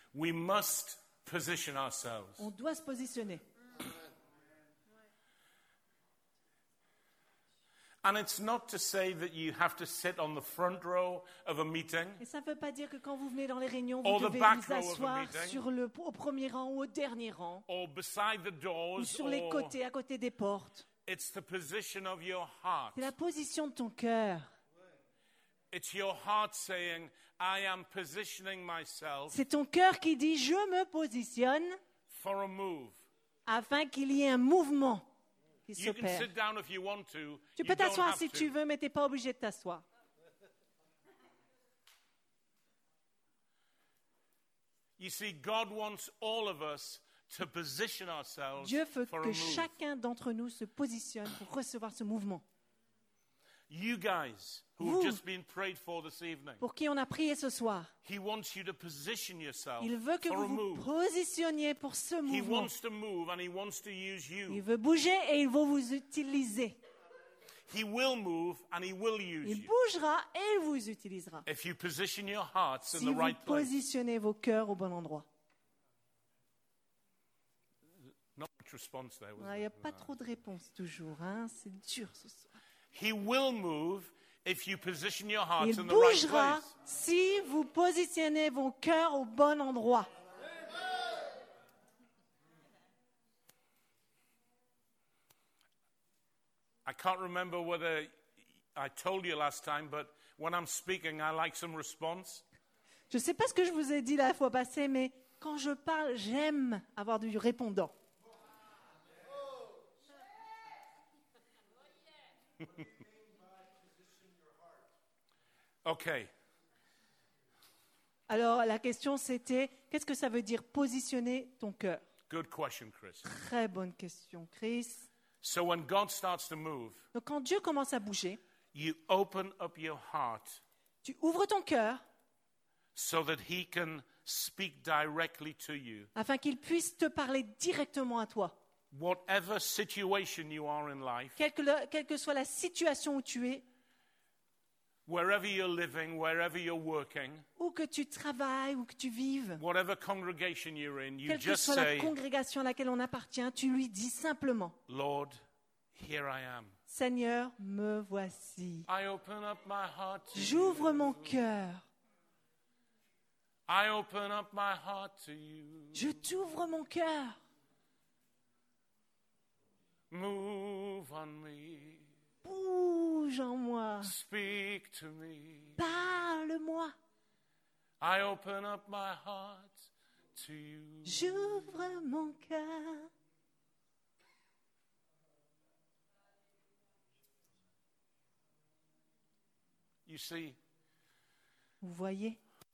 We must position ourselves. On doit se positionner. And it's not to say that you have to sit on the front row of a meeting Et ça ne veut pas dire que quand vous venez dans les réunions, Or vous the devez back vous row of a asseoir meeting. au premier rang ou au dernier rang, or beside the doors. ou sur les Or côtés, à côté des portes. it's the position of your heart. C'est la position de ton cœur. It's your heart saying, I am positioning myself C'est ton cœur qui dit « Je me positionne for a move. » afin qu'il y ait un mouvement qui You can s'opère. sit down if you want to. Tu You peux don't t'asseoir have si to. tu veux, mais tu n'es pas obligé de t'asseoir. You see, God wants all of us to position ourselves Dieu veut for a que move. chacun d'entre nous se positionne pour recevoir ce mouvement. You guys who Vous. have just been prayed for this evening, Pour qui on a prié ce soir. He wants you to position yourself Il veut que for a vous vous move. positionniez pour ce He mouvement. wants to move and He wants to use Il you. veut bouger et il va vous utiliser. He will move and He will use Il you. bougera et il vous utilisera. If you position your hearts in Si the vous right place. positionnez vos cœurs au bon endroit. Not much response there, was Il n'y a there? pas trop de réponses toujours. Hein? C'est dur ce soir. He will move if you position your hearts Il in the right bougera place. si vous positionnez vos cœurs au bon endroit. I can't remember whether I told you last time, but when I'm speaking, I like some response. Je ne sais pas ce que je vous ai dit la fois passée, mais quand je parle, j'aime avoir du répondant. Okay. Alors la question c'était, qu'est-ce que ça veut dire positionner ton cœur? Good question, Chris. Très bonne question, Chris. So when God starts to move, Donc quand Dieu commence à bouger, you open up your heart tu ouvres ton cœur so that He can speak directly to you. afin qu'il puisse te parler directement à toi. Whatever situation you are in life, Quelle que soit la situation où tu es, wherever you're living, wherever you're working, où que tu travailles, où que tu vives, whatever congregation you're in, you quelle que just soit la say, congrégation à laquelle on appartient, tu lui dis simplement, Lord, here I am. Seigneur, me voici. I open up my heart to you. J'ouvre mon cœur. I open up my heart to you. Je t'ouvre mon cœur. Move on me. Bouge en moi. Speak to me. Parle-moi. I open up my heart to you. J'ouvre mon cœur. You see, Vous voyez?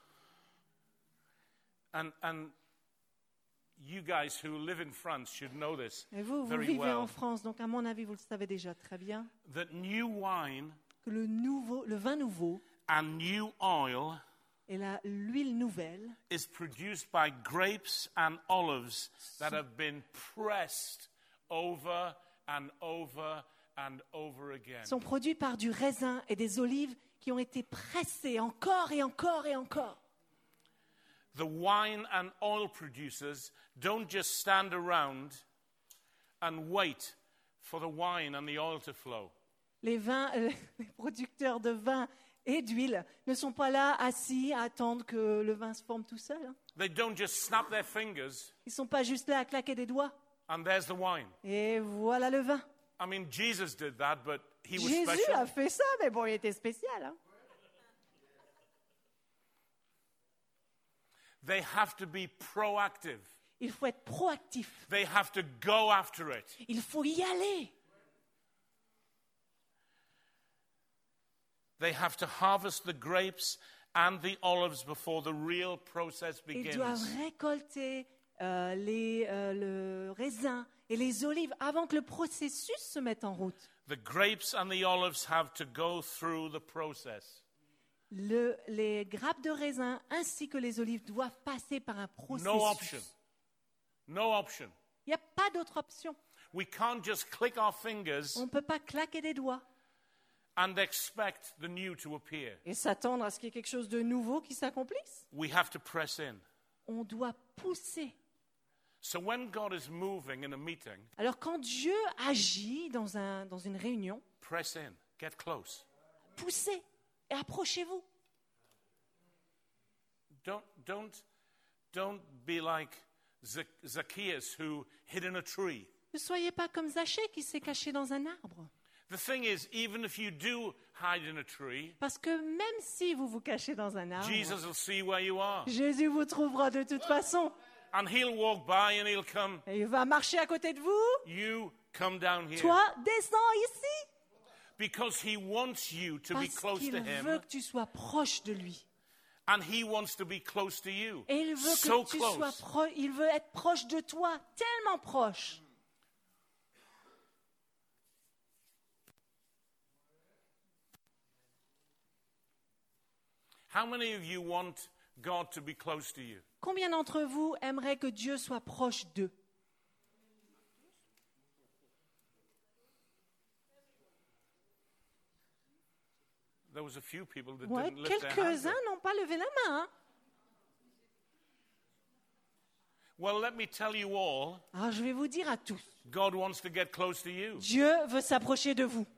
and you guys who live in France should know this Et vous very vivez en well. France, donc à mon avis, vous le savez déjà très bien, That new wine que le vin nouveau and new oil et l'huile nouvelle is produced by grapes and olives that have been pressed over and over and over again. sont produits par du raisin et des olives qui ont été pressées encore et encore et encore. The wine and oil producers don't just stand around and wait for the wine and the oil to flow. Les producteurs de vin et d'huile ne sont pas là assis à attendre que le vin se forme tout seul. Hein. They don't just snap their fingers Ils ne sont pas juste là à claquer des doigts. and there's the wine. Et voilà le vin. I mean, Jesus did that, but he was Jésus special. a fait ça, mais bon, il était spécial. Hein. They have to be proactive. Il faut être proactif. They have to go after it. Il faut y aller. They have to harvest the grapes and the olives before the real process Ils doivent begins. récolter le raisin et les olives avant que le processus se mette en route. The grapes and the olives have to go through the process. Les grappes de raisin ainsi que les olives doivent passer par un processus. No option. No option. Il n'y a pas d'autre option. We can't just click our fingers On ne peut pas claquer des doigts and expect the new to appear. et s'attendre à ce qu'il y ait quelque chose de nouveau qui s'accomplisse. We have to press in. on doit pousser. So when God is moving in a meeting, Alors quand Dieu agit dans une réunion, press in, get close. poussez et approchez-vous. Don't be like Zacchaeus who hid in a tree. Ne soyez pas comme Zachée qui s'est caché dans un arbre. The thing is, even if you do hide in a tree, Parce que même si vous vous cachez dans un arbre, Jesus will see where you are. Jésus vous trouvera de toute façon. And he'll walk by and he'll come. Et il va marcher à côté de vous. You come down here. Toi, descends ici. Because he wants you to be Parce close qu'il to veut him. que tu sois proche de lui. And he wants to be close to you. Et il veut So que tu sois close. il veut être proche de toi, tellement proche. How many of you want God to be close to you? Combien d'entre vous aimeraient que Dieu soit proche d'eux? There was a few people that Ouais, didn't lift their hands quelques-uns up. n'ont pas levé la main. Hein? Well, let me tell you all, Alors je vais vous dire à tous, God wants to get close to you. Dieu veut s'approcher de vous.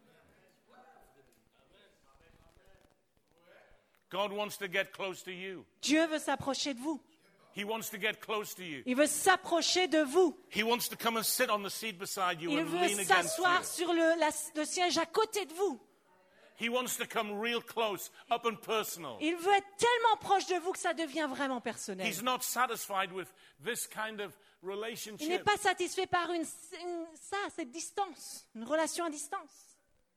God wants to get close to you. Dieu veut s'approcher de vous. He wants to get close to you. Il veut s'approcher de vous. He wants to come and sit on the seat beside you Il and veut lean against s'asseoir you. sur le siège à côté de vous. He wants to come real close, up and personal. Il veut être tellement proche de vous que ça devient vraiment personnel. He's not satisfied with this kind of Il n'est relationship. pas satisfait par cette distance, une relation à distance.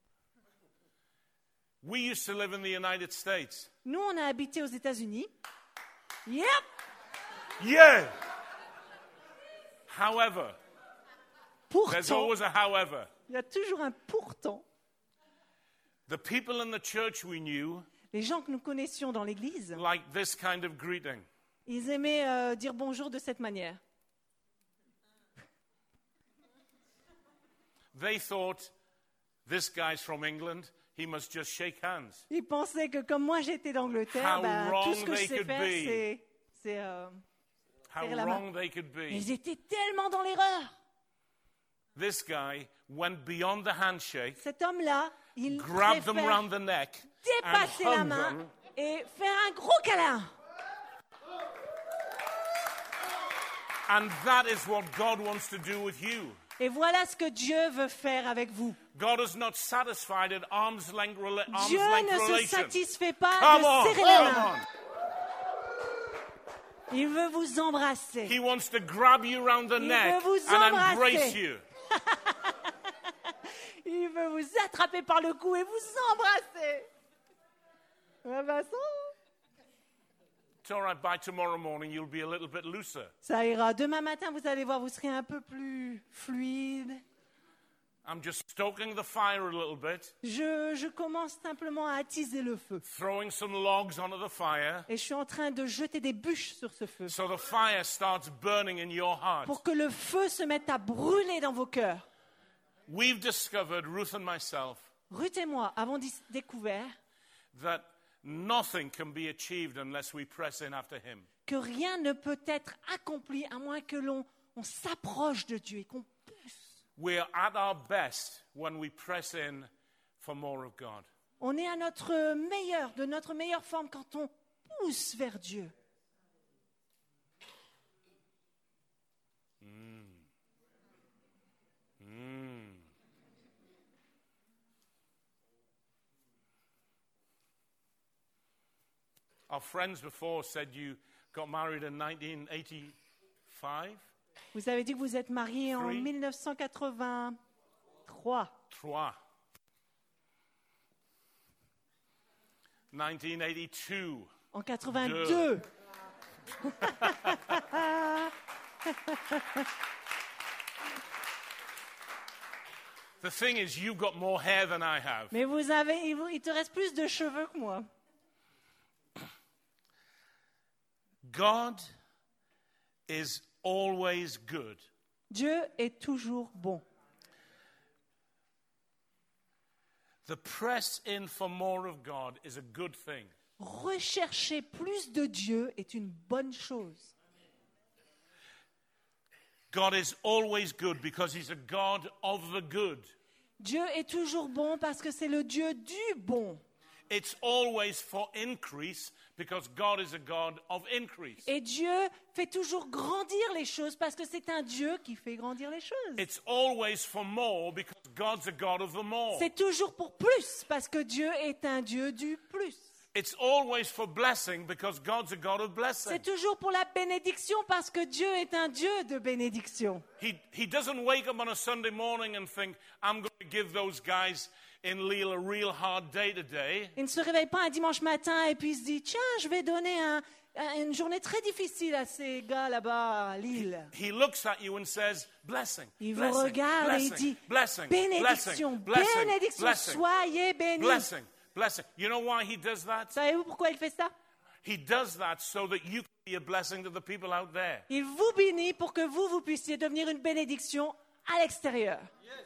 We used to live in the United States. Nous, on a habité aux États-Unis. Yep. Yeah! However, there's Pourtant, always a however. il y a toujours un pourtant. The people in the church we knew Les gens que nous connaissions dans l'église, liked this kind of greeting. ils aimaient dire bonjour de cette manière. They thought, this guy's from England, he must just shake hands. Ils pensaient que comme moi j'étais d'Angleterre, How tout wrong ce que je they sais could faire, be. c'est How Serrer la main. wrong they could be. Ils étaient tellement dans l'erreur. This guy went beyond the handshake, Cet homme-là, il grabbed them préfère round the neck, and dépasser la hugged main them. et faire un gros câlin. And that is what God wants to do with you. Et voilà ce que Dieu veut faire avec vous. God is not satisfied at arm's length Dieu ne se relation. satisfait pas Come de on, serrer la come main. on. Il veut vous embrasser. He wants to grab you round the Il neck veut vous and embrasser. embrace you. Il veut vous attraper par le cou et vous embrasser. Ah bah, It's all right, by tomorrow morning you'll be a little bit looser. ça ira. Demain matin, vous allez voir, vous serez un peu plus fluide. I'm just stoking the fire a little bit, Je commence simplement à attiser le feu. throwing some logs onto the fire, Et je suis en train de jeter des bûches sur ce feu. so the fire starts burning in your heart. Pour que le feu se mette à brûler dans vos cœurs. We've discovered, Ruth and myself, Ruth et moi avons découvert that nothing can be achieved unless we press in after him. que rien ne peut être accompli à moins que l'on s'approche de Dieu et qu'on pousse. We're at our best when we press in for more of God. On est à notre meilleur, de notre meilleure forme quand on pousse vers Dieu. Our friends before said you got married in 1985? Vous avez dit que vous êtes mariés en Three. 1983. 1982. En 82. The thing is, you've got more hair than I have. Mais il te reste plus de cheveux que moi. God is always good. Dieu est toujours bon. The press in for more of God is a good thing. rechercher plus de Dieu est une bonne chose. God is always good because he's a God of the good. Dieu est toujours bon parce que c'est le Dieu du bon. It's always for increase because God is a God of increase. Et Dieu fait toujours grandir les choses parce que c'est un Dieu qui fait grandir les choses. It's always for more because God's a God of the more. C'est toujours pour plus parce que Dieu est un Dieu du plus. It's always for blessing because God's a God of blessing. C'est toujours pour la bénédiction parce que Dieu est un Dieu de bénédiction. He doesn't wake up on a Sunday morning and think, I'm going to give those guys in Lille a real hard day today. Il ne se réveille pas un dimanche matin et puis il se dit, tiens, je vais donner une journée très difficile à ces gars là-bas à Lille. He looks at you and says, blessing, Il vous blessing, regarde et il blessing, dit, blessing, bénédiction, blessing, bénédiction, blessing, soyez bénis. blessing, blessing. You know why he does that? Savez-vous pourquoi il fait ça? He does that so that you can be a blessing to the people out there. Il vous bénit pour que vous puissiez devenir une bénédiction à l'extérieur.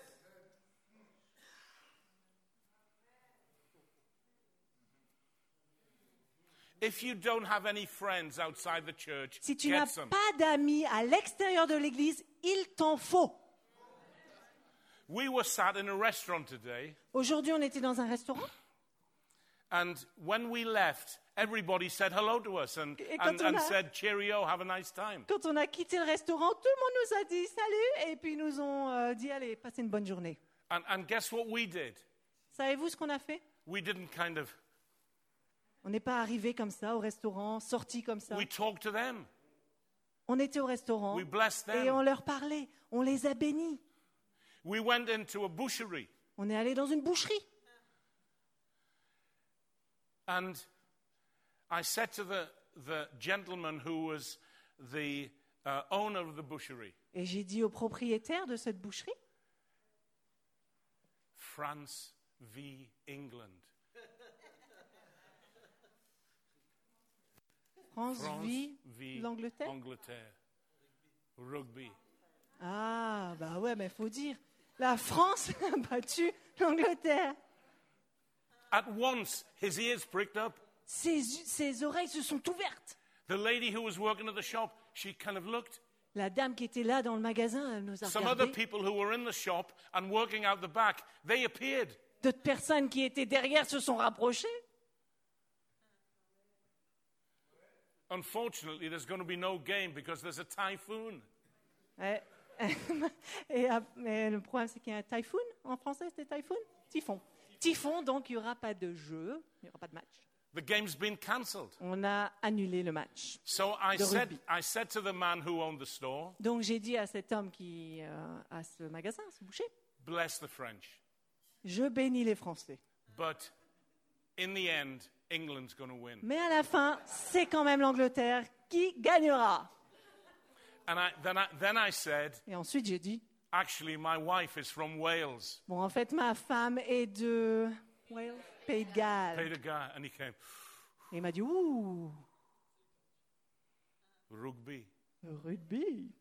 If you don't have any friends outside the church, Si tu get n'as some. pas d'amis à l'extérieur de l'église, il t'en faut. We were sat in a restaurant today, Aujourd'hui, on était dans un restaurant. and when we left, everybody said hello to us and, Et quand and, on and a- said, cheerio, have a nice time. Quand on a quitté le restaurant, tout le monde nous a dit salut et puis ils nous ont dit allez, passez une bonne journée. And guess what we did? Savez-vous ce qu'on a fait? We didn't kind of, On n'est pas arrivé comme ça au restaurant, sorti comme ça. we talked to them. On était au restaurant We blessed et them. on leur parlait, on les a bénis. We went into a boucherie, On est allé dans une boucherie. and I said to the gentleman who was the owner of the boucherie, Et j'ai dit au propriétaire de cette boucherie, France v. England. France France vit v. l'Angleterre. Angleterre. Rugby. Ah, bah ouais, mais faut dire, la France a battu l'Angleterre. At once, his ears pricked up. Ses oreilles se sont ouvertes. The lady who was working at the shop, she kind of looked. La dame qui était là dans le magasin, elle nous a Some other regardés. people who were in the shop and working out the back, they appeared. D'autres personnes qui étaient derrière se sont rapprochées. Unfortunately, there's going to be no game because there's a typhoon. Ouais. Mais le problème, c'est qu'il y a un typhoon. En français, c'était typhoon? Typhon. Typhon, donc il n'y aura pas de jeu, il n'y aura pas de match. The game's been cancelled. On a annulé le match. So De rugby. I said to the man who owned the store, Donc j'ai dit à cet homme qui a ce magasin, ce boucher, bless the French. je bénis les Français. But in the end, England's going to win. Mais à la fin, c'est quand même l'Angleterre qui gagnera. And then I said, Et ensuite j'ai dit, actually, my wife is from Wales. bon, en fait, ma femme est de Wales, Pays de Galles. Paid a guy, and he came, Et il m'a dit, ouh, rugby. rugby,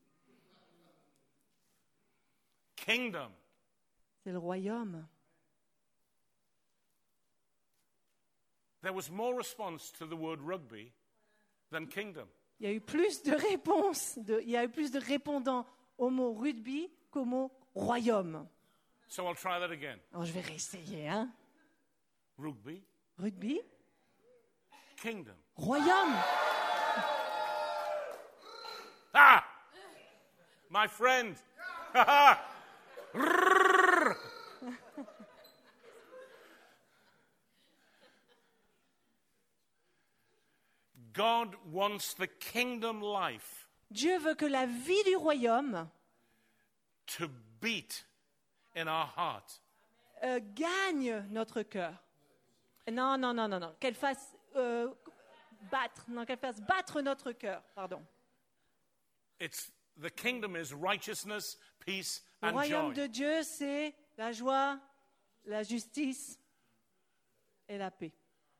Kingdom. c'est le royaume. There was more response to the word rugby than kingdom. Il y a eu plus de réponses, il y a eu plus de répondants au mot rugby qu'au mot royaume. So I'll try that again. Alors je vais réessayer, hein. Rugby, Rugby, kingdom. royaume. Ah! My friend. God wants the kingdom life Dieu veut que la vie du royaume to beat in our heart. gagne notre cœur. Non, non, non, non, non. Qu'elle fasse battre, non, qu'elle fasse battre notre cœur. Pardon. The kingdom is righteousness, peace, Le and royaume joy. de Dieu, c'est la joie, la justice et la paix.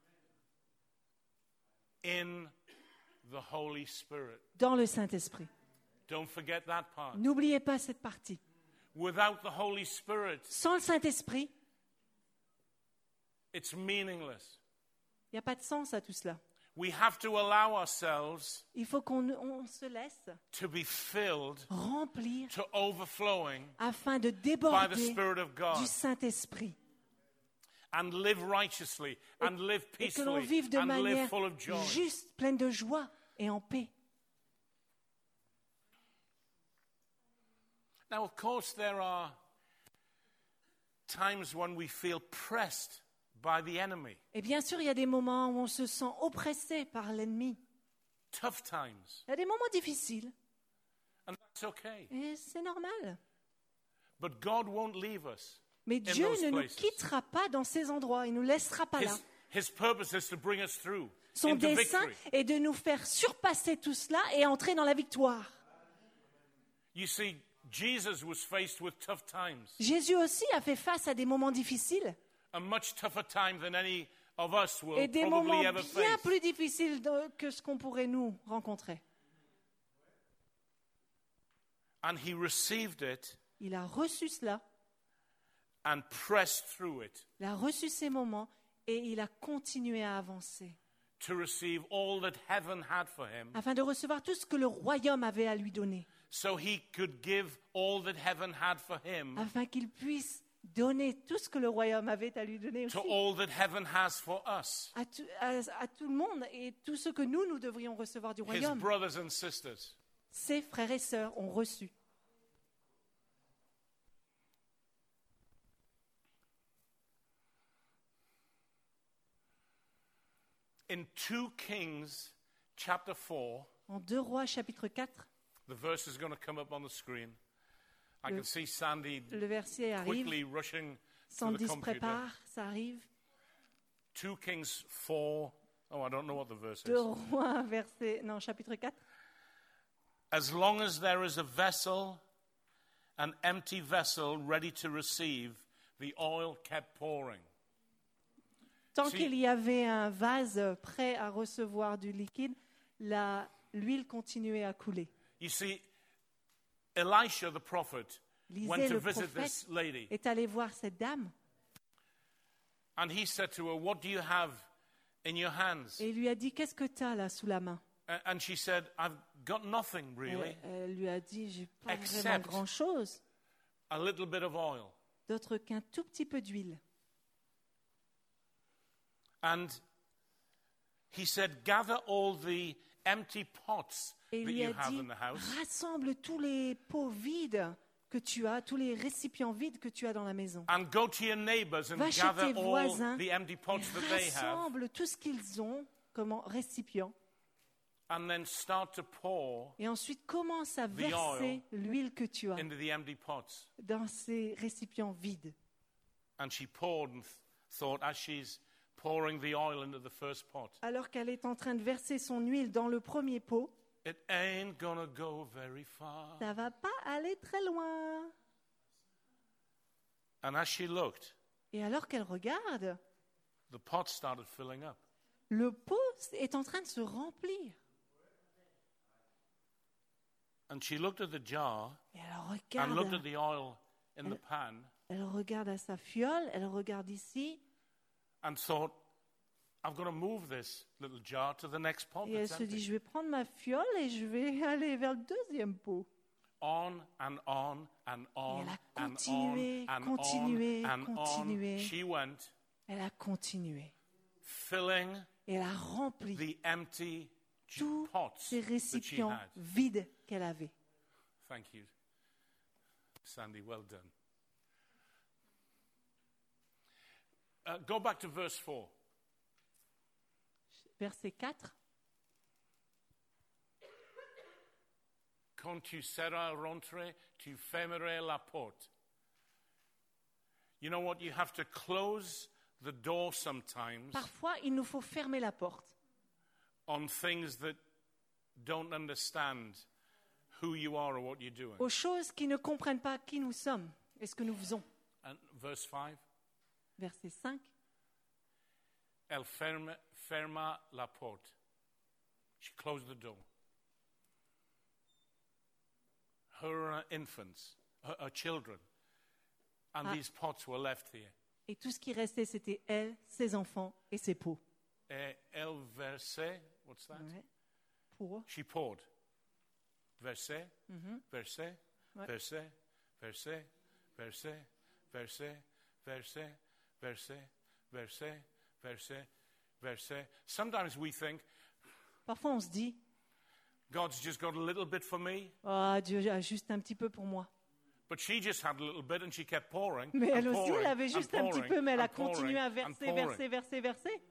In the Holy Spirit. Dans le Saint-Esprit. Don't forget that part. N'oubliez pas cette partie. Without the Holy Spirit, Sans le Saint-Esprit, it's meaningless. Il n'y a pas de sens à tout cela. We have to allow ourselves Il faut qu'on se laisse to be filled remplir to overflowing afin de by the déborder Spirit of God du Saint-Esprit and live righteously and live et que l'on peacefully vive de and live manière full of joy. juste, pleine de joie et en paix. Now, of course, there are times when we feel pressed by the enemy, Et bien sûr, il y a des moments où on se sent oppressé par l'ennemi. tough times, Il y a des moments difficiles and that's okay. et c'est normal. But God won't leave us. Mais Dieu those ne nous places. quittera pas dans ces endroits, il ne nous laissera pas là. His purpose is to bring us through Son into dessein victory. est de nous faire surpasser tout cela et entrer dans la victoire. You see, Jesus was faced with tough times, Jésus aussi a fait face à des moments difficiles a much tougher time than any of us will et des moments probably ever bien face. plus difficiles que ce qu'on pourrait nous rencontrer. And he received it Il a reçu cela, and pressed through it il a reçu ces moments et il a continué à avancer to receive all that heaven had for him, afin de recevoir tout ce que le royaume avait à lui donner, so he could give all that heaven had for him afin qu'il puisse donner tout ce que le royaume avait à lui donner aussi to all that heaven has for us, à tout le monde et tout ce que nous devrions recevoir du his royaume. brothers and sisters. Ses frères et sœurs ont reçu. In 2 Kings chapter 4, En 2 Rois chapitre 4, the verse is going to come up on the screen. I Le- can see Sandy le verset arrive. quickly rushing to Sandy the se computer. prépare, ça arrive. 2 Kings 4. Oh, I don't know what the verse 2 is. Rois verset, non, chapitre 4. As long as there is a vessel, an empty vessel ready to receive, the oil kept pouring. Tant Si- qu'il y avait un vase prêt à recevoir du liquide, l'huile continuait à couler. You see, Elisha the prophet went Lisez to le visit this prophète lady, est allé voir cette dame and he said to her, "What do you have in your hands?" et il lui a dit, qu'est-ce que tu as là sous la main? And she said, "I've got nothing really, Elle lui a dit, j'ai pas vraiment Except- grand-chose a little bit of oil." d'autre qu'un tout petit peu d'huile. And he said, "Gather all the empty pots Et il that lui you a have dit, in the house, rassemble tous les pots vides que tu as, tous les récipients vides que tu as dans la maison. and go to your neighbors and Va chez gather tes all voisins the empty pots that they have, Rassemble tout ce qu'ils ont comme récipient and then start to pour et ensuite commence à verser oil l'huile que tu as into the empty pots." dans ces récipients vides. And she poured and thought, as she's pouring the oil into the first pot, Alors qu'elle est en train de verser son huile dans le premier pot, it ain't gonna go very far. ça va pas aller très loin. And as she looked, Et alors qu'elle regarde, the pot started filling up. le pot est en train de se remplir. And she looked at the jar Et and looked at the oil in the pan elle regarde à sa fiole, elle regarde ici, and thought, "I've got to move this little jar to the next pot et elle that's se dit, empty." je vais prendre ma fiole et je vais aller vers le deuxième pot. On and on and on elle a and continué, on and continué, on and continué. on she went, Elle a continué. filling Et elle a rempli the empty tous pots ces that she récipients had. vides qu'elle avait. Thank you, Sandy. Well done. Go back to verse 4. Verset 4. Quand tu seras rentré, tu fermeras la porte. You know what? You have to close the door sometimes Parfois, il nous faut fermer la porte on things that don't understand who you are or what you're doing. aux choses qui ne comprennent pas qui nous sommes et ce que nous faisons. And verse 5, Verset 5. elle ferma la porte. She closed the door. Her infants, her children, and these pots were left here. Et tout ce qui restait, c'était elle, ses enfants et ses pots. Elle versait, what's that? Ouais. Pour. She poured. Versait, Mhm. versait, Ouais. versait, versait, versait, versait, versait, versait, versait, versait, versait. Sometimes we think, Parfois, on se dit, God's just got a little bit for me, oh, Dieu a juste un petit peu pour moi. but she just had a little bit and she kept pouring. Mais and elle aussi, pouring elle avait and juste un petit pouring peu, mais elle a and pouring continué à and verser, pouring. verser, verser, verser.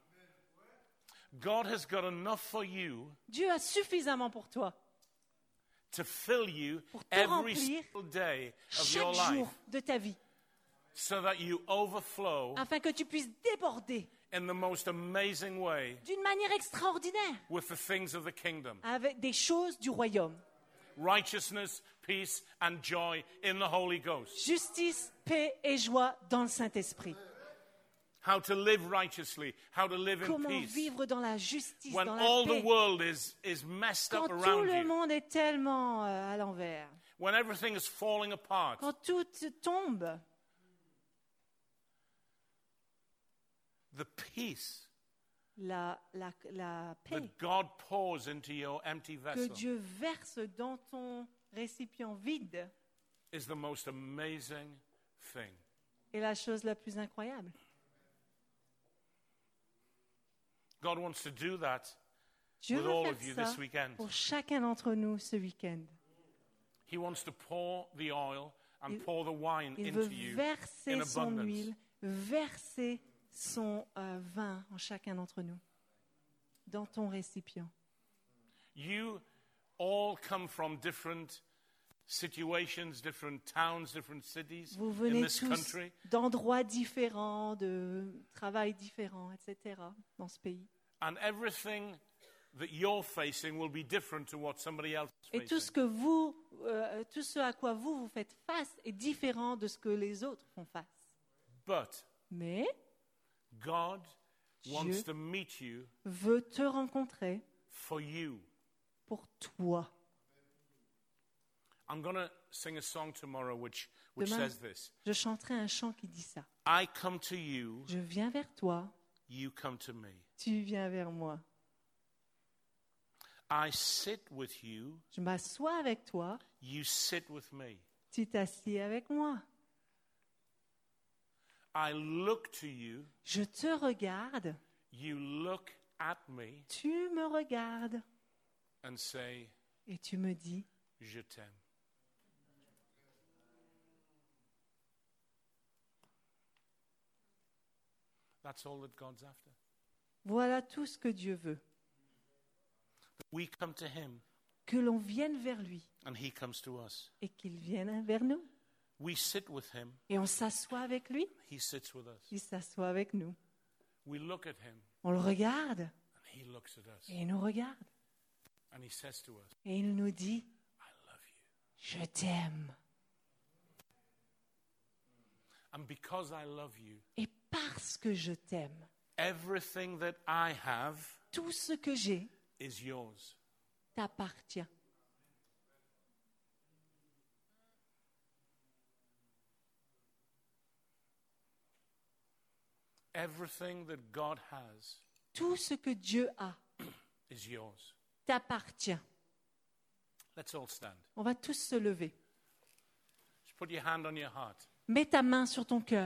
God has got enough for you Dieu a suffisamment pour toi, to fill you Pour te every remplir single day of your chaque life jour de ta vie, so that you overflow afin que tu puisses déborder in the most amazing way d'une manière extraordinaire with the things of the kingdom. avec des choses du royaume. Righteousness, peace, and joy in the Holy Ghost. Justice, paix et joie dans le Saint-Esprit. How to live righteously, how to live in Comment peace. vivre dans la justice, When dans all la the paix, world is messed quand up tout around le you, monde est tellement à l'envers, when everything is falling apart, quand tout tombe, the peace la paix that God pours into your empty que vessel Dieu verse dans ton récipient vide is the most amazing thing. est la chose la plus incroyable. God wants to do that Dieu with veut all faire of you ça this weekend. pour chacun d'entre nous ce week-end. He wants to pour the oil and Il- pour the wine Il veut into you in verser son abundance. huile, verser son vin en chacun d'entre nous, dans ton récipient. You all come from different situations, different towns, different cities Vous in venez this tous country. d'endroits différents, de travail différents, etc., dans ce pays. And everything that you're facing will be different to what somebody else is Et tout facing. tout ce à quoi vous faites face est différent de ce que les autres font face. But Mais God wants Dieu to meet you veut te rencontrer for you. pour toi. I'm going to sing a song tomorrow which Demain, says this. je chanterai un chant qui dit ça. I come to you, Je viens vers toi, you come to me. tu viens vers moi. I sit with you, Je m'assois avec toi, you sit with me. tu t'assieds avec moi. I look to you, Je te regarde, you look at me tu me regardes and say, et tu me dis, je t'aime. That's all that God's after. voilà tout ce que Dieu veut. We come to him Que l'on vienne vers lui and he comes to us. et qu'il vienne vers nous. We sit with him, Et on s'assoit avec lui, he sits with us. il s'assoit avec nous. We look at him On le regarde and he looks at us et il nous regarde. and he says to us, Et il nous dit, I love you. je t'aime. And because I love you, Et parce que je t'aime, everything that I have tout ce que j'ai is yours. t'appartient. Everything that God has Tout ce que Dieu a is yours. t'appartient. Let's all stand. On va tous se lever. Just put your hand on your heart. Mets ta main sur ton cœur.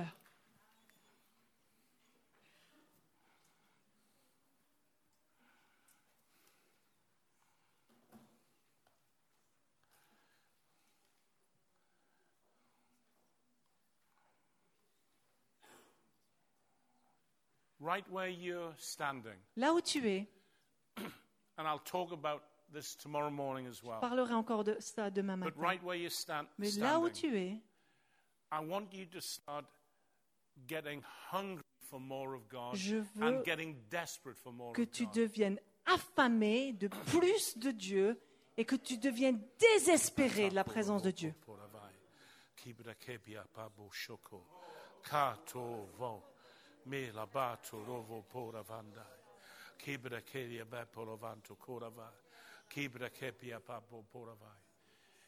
Right where you're standing. Là où tu es, And I'll talk about this tomorrow morning as je well. parlerai encore de ça demain But matin. right where you're Mais là où standing, tu es, I want you to start getting hungry for more of God Je veux and getting desperate for more que of tu God. deviennes affamé de plus de Dieu et que tu deviennes désespéré de la présence de Dieu.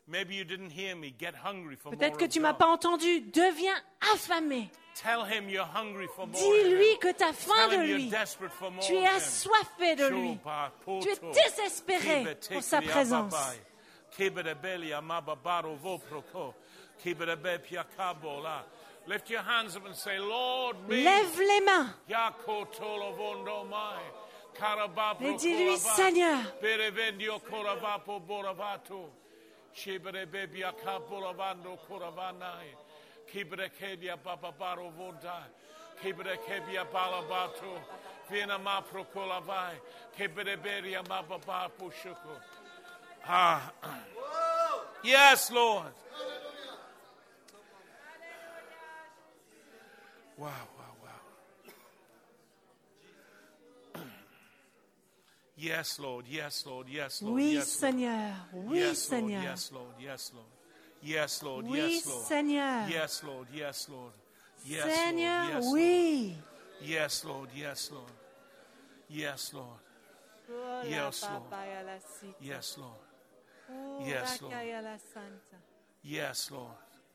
Maybe you didn't hear me. Get hungry for Peut-être more que of tu m'as God. pas entendu. Deviens affamé. Tell him you're hungry for more of Dis-lui him. que tu as faim Tell de him lui. you're desperate for more Tu es of him. assoiffé de lui. Tu es désespéré pour sa présence. Lift your hands up and say, Lord, me. Lève les mains et Et dis-lui, Seigneur, Yes, Lord. Wow, wow, wow. Yes, Lord, yes, Lord, yes, Lord. oui, yes, Lord. Seigneur, oui, Yes, Lord, Seigneur, yes, Lord, yes, Lord. Yes, Lord, oui, yes, Lord. Seigneur, Yes, Lord, yes, Lord. Yes, Seigneur, Lord, yes, oui. Yes, Lord, yes, Lord. Yes, Lord. Yes, Lord. Yes, Lord. Yes, Lord. Yes, Lord.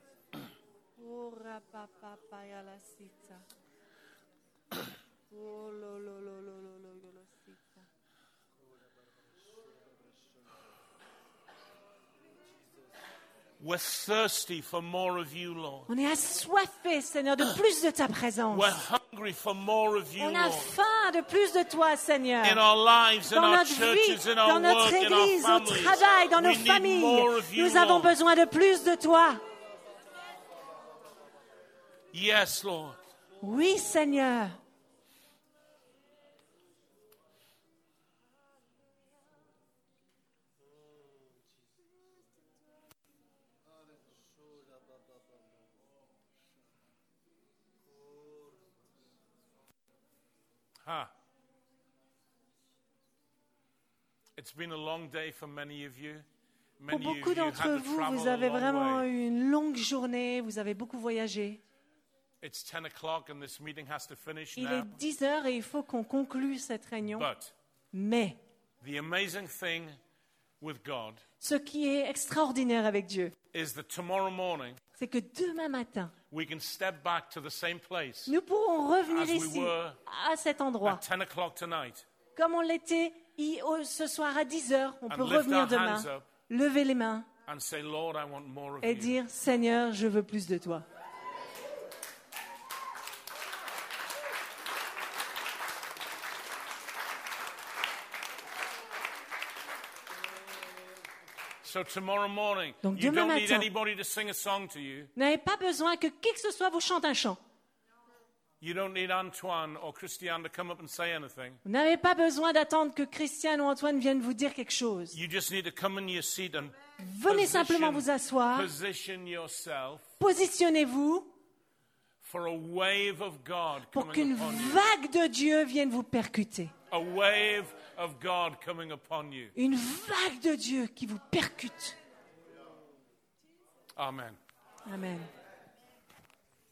We're thirsty for more of you, Lord. On est assoiffé, Seigneur, de plus de ta présence. We're hungry for more of you, On a Lord. faim de plus de toi, Seigneur. In our lives, in Dans our notre vie, churches, in our dans notre work, in église, our au families. travail, dans nos We need familles, more of you, nous avons Lord. besoin de plus de toi. Yes, Lord. Oui, Seigneur. Huh. It's been a long day for many of you. Pour Many of beaucoup you d'entre had to vous, travel vous a avez long vraiment way. eu une longue journée, vous avez beaucoup voyagé. It's 10 o'clock and this meeting has to finish Il now. est 10 heures et il faut qu'on conclue cette réunion. But Mais the amazing thing with God ce qui est extraordinaire avec Dieu, is that tomorrow morning c'est que demain matin, we can step back to the same place nous pourrons revenir As we ici, were à cet endroit. at 10 o'clock tonight Comme on l'était ce soir à 10 heures, on And peut lift revenir our demain, hands up. lever les mains and say, Lord, I want more of et you. dire, Seigneur, je veux plus de toi. So tomorrow morning, Donc you demain don't need matin. anybody to sing a song to you. Vous n'avez pas besoin que qui que ce soit vous chante un chant. You don't need Antoine or Christiane to come up and say anything. Vous n'avez pas besoin d'attendre que Christiane ou Antoine viennent vous dire quelque chose. You just need to come in your seat and Venez simplement vous asseoir, position yourself positionnez-vous for a wave of God pour coming qu'une upon you. vague de Dieu vienne vous percuter. A wave of God coming upon you. Une vague de Dieu qui vous percute. Amen. Amen.